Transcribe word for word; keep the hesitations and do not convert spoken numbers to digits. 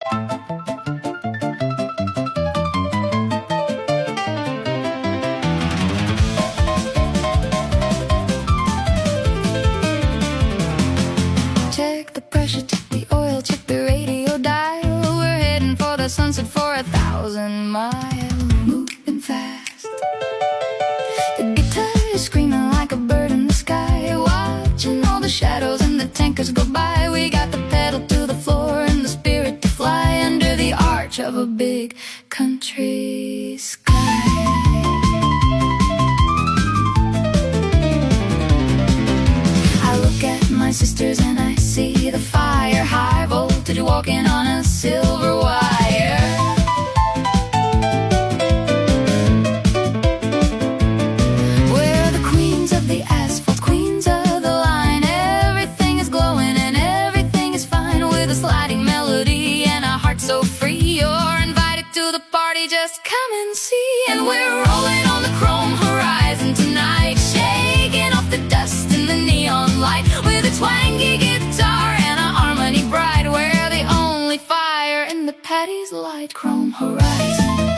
Check the pressure, check the oil, check the radio dial. We're heading for the sunset for a thousand miles, moving fast. The guitar is screaming like a bird in the sky, watching all the shadows and the tankers go by. We got the pedal to the floor and the spirit to fly under the arch of a big country sky. I look at my sisters and I see the fire, high voltage walking on a silver wire. We're the queens of the asphalt, queens of the line. Everything is glowing and everything is fine, with a sliding melody and a heart so free. You're invited to the party, just come and see. And we're rolling on the chrome horizon tonight, shaking off the dust in the neon light, with a twangy guitar and a harmony bright. We're the only fire in the Paddy's light, chrome horizon.